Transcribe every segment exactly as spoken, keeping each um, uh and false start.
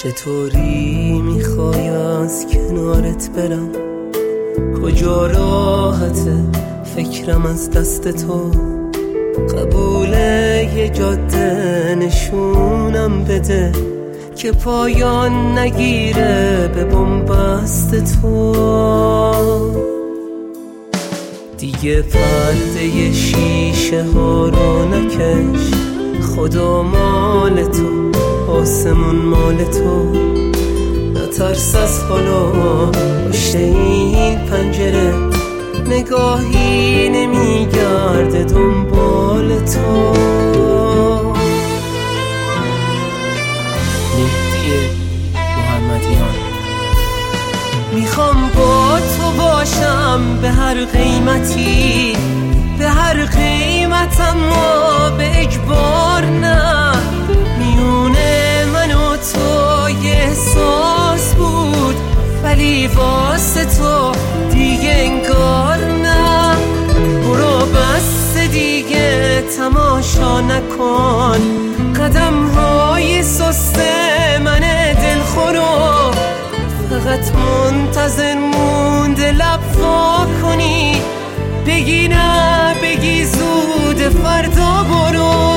چطوری میخوای از کنارت برم؟ کجا راحته فکرم از دست تو؟ قبوله یه جاده نشونم بده که پایان نگیره به بنبست تو. دیگه پرده شیشه ها رو نکش، خدا مال تو، آسمون مال تو. نترس از حالا پشت این پنجره، نگاهی نمیگرده دنبال تو. مهدی محمدیان. میخوام با تو باشم به هر قیمتی، به هر قیمت، اما به اجبار نه. میونه من و تو یه احساس بود، ولی واسه تو دیگه انگار نه. برو بس دیگه تماشا نکن قدم های سست من دلخورو، فقط منتظر مونده لب وا کنی، بگی نه بگی زود فردا برو.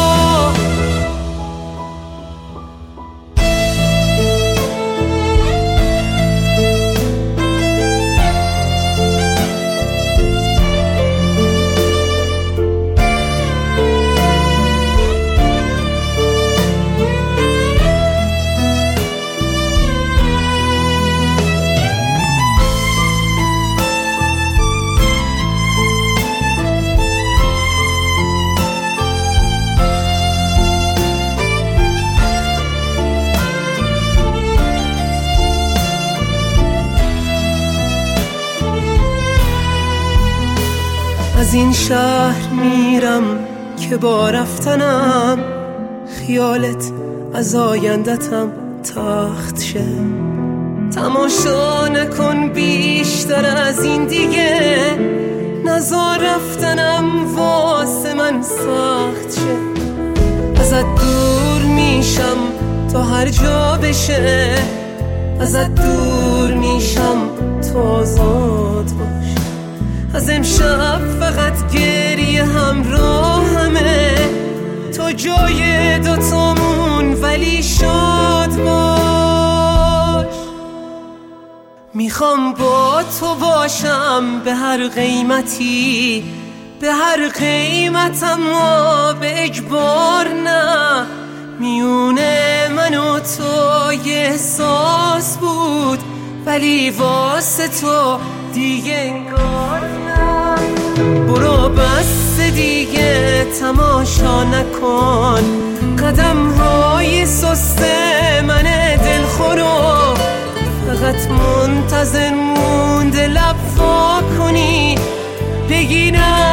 از این شهر میرم که با رفتنم خیالت از آیندتم تخت شه. تماشا نکن بیشتر از این دیگه، نزار رفتنم واسه من سخت شه. ازت دور میشم تا هر جا بشه، ازت دور میشم تا آزاد باش. از امشب فقط گریه همراهمه، تو جای دوتامون ولی شاد باش. میخوام با تو باشم به هر قیمتی، به هر قیمت، اما به اجبار نه. میونه من و تو یه احساس بود، ولی واسه تو دیگه انگار نه. برو بس دیگه تماشا نکن قدم های سست من دلخورو، فقط منتظر مونده لب وا کنی، بگی نه